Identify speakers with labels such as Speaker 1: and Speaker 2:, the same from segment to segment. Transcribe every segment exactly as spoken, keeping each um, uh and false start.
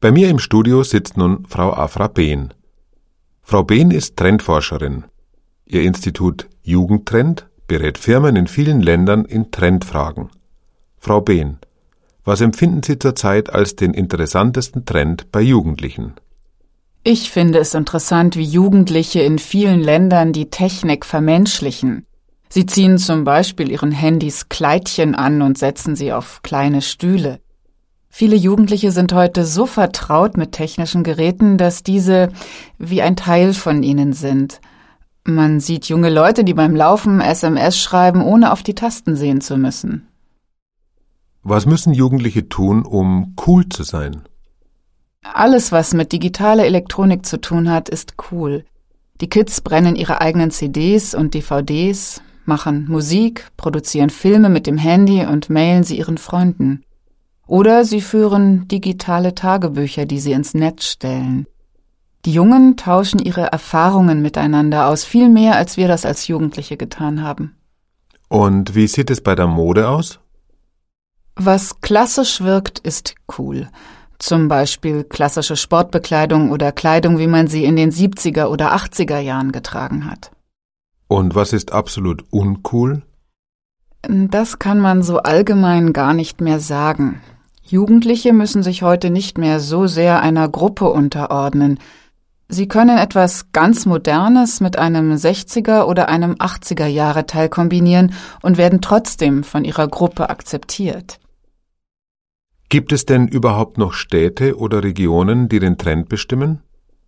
Speaker 1: Bei mir im Studio sitzt nun Frau Afra Behn. Frau Behn ist Trendforscherin. Ihr Institut Jugendtrend berät Firmen in vielen Ländern in Trendfragen. Frau Behn, was empfinden Sie zurzeit als den interessantesten Trend bei Jugendlichen?
Speaker 2: Ich finde es interessant, wie Jugendliche in vielen Ländern die Technik vermenschlichen. Sie ziehen zum Beispiel ihren Handys Kleidchen an und setzen sie auf kleine Stühle. Viele Jugendliche sind heute so vertraut mit technischen Geräten, dass diese wie ein Teil von ihnen sind. Man sieht junge Leute, die beim Laufen S M S schreiben, ohne auf die Tasten sehen zu müssen.
Speaker 1: Was müssen Jugendliche tun, um cool zu sein?
Speaker 2: Alles, was mit digitaler Elektronik zu tun hat, ist cool. Die Kids brennen ihre eigenen C Ds und D V Ds, machen Musik, produzieren Filme mit dem Handy und mailen sie ihren Freunden. Oder sie führen digitale Tagebücher, die sie ins Netz stellen. Die Jungen tauschen ihre Erfahrungen miteinander aus, viel mehr, als wir das als Jugendliche getan haben.
Speaker 1: Und wie sieht es bei der Mode aus?
Speaker 2: Was klassisch wirkt, ist cool. Zum Beispiel klassische Sportbekleidung oder Kleidung, wie man sie in den siebziger oder achtziger Jahren getragen hat.
Speaker 1: Und was ist absolut uncool?
Speaker 2: Das kann man so allgemein gar nicht mehr sagen. Jugendliche müssen sich heute nicht mehr so sehr einer Gruppe unterordnen. Sie können etwas ganz Modernes mit einem sechziger oder einem achtziger Jahre Teil kombinieren und werden trotzdem von ihrer Gruppe akzeptiert.
Speaker 1: Gibt es denn überhaupt noch Städte oder Regionen, die den Trend bestimmen?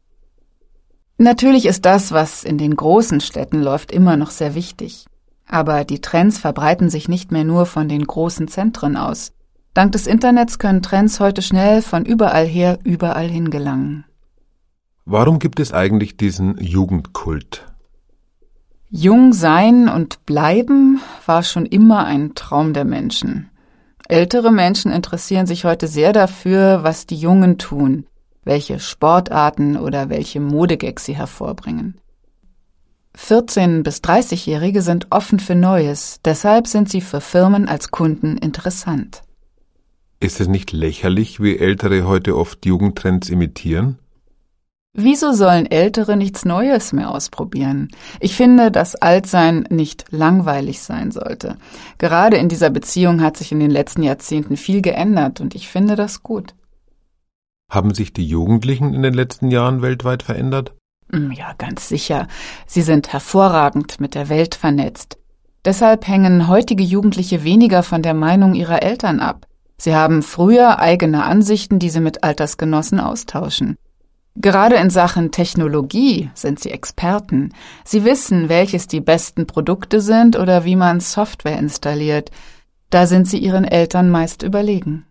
Speaker 2: Natürlich ist das, was in den großen Städten läuft, immer noch sehr wichtig. Aber die Trends verbreiten sich nicht mehr nur von den großen Zentren aus. Dank des Internets können Trends heute schnell von überall her überall hin gelangen.
Speaker 1: Warum gibt es eigentlich diesen Jugendkult?
Speaker 2: Jung sein und bleiben war schon immer ein Traum der Menschen. Ältere Menschen interessieren sich heute sehr dafür, was die Jungen tun, welche Sportarten oder welche Modegags sie hervorbringen. vierzehn- bis dreißigjährige sind offen für Neues, deshalb sind sie für Firmen als Kunden interessant.
Speaker 1: Ist es nicht lächerlich, wie Ältere heute oft Jugendtrends imitieren?
Speaker 2: Wieso sollen Ältere nichts Neues mehr ausprobieren? Ich finde, dass Altsein nicht langweilig sein sollte. Gerade in dieser Beziehung hat sich in den letzten Jahrzehnten viel geändert und ich finde das gut.
Speaker 1: Haben sich die Jugendlichen in den letzten Jahren weltweit verändert?
Speaker 2: Ja, ganz sicher. Sie sind hervorragend mit der Welt vernetzt. Deshalb hängen heutige Jugendliche weniger von der Meinung ihrer Eltern ab. Sie haben früher eigene Ansichten, die sie mit Altersgenossen austauschen. Gerade in Sachen Technologie sind sie Experten. Sie wissen, welches die besten Produkte sind oder wie man Software installiert. Da sind sie ihren Eltern meist überlegen.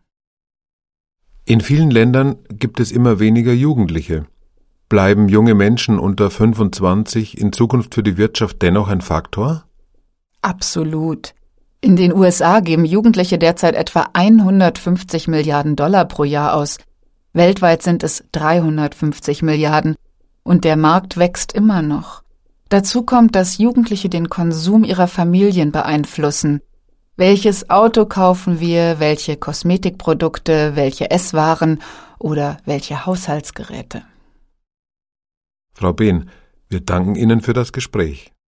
Speaker 1: In vielen Ländern gibt es immer weniger Jugendliche. Bleiben junge Menschen unter fünfundzwanzig in Zukunft für die Wirtschaft dennoch ein Faktor?
Speaker 2: Absolut. In den U S A geben Jugendliche derzeit etwa hundertfünfzig Milliarden Dollar pro Jahr aus. Weltweit sind es dreihundertfünfzig Milliarden und der Markt wächst immer noch. Dazu kommt, dass Jugendliche den Konsum ihrer Familien beeinflussen. Welches Auto kaufen wir, welche Kosmetikprodukte, welche Esswaren oder welche Haushaltsgeräte?
Speaker 1: Frau Behn, wir danken Ihnen für das Gespräch.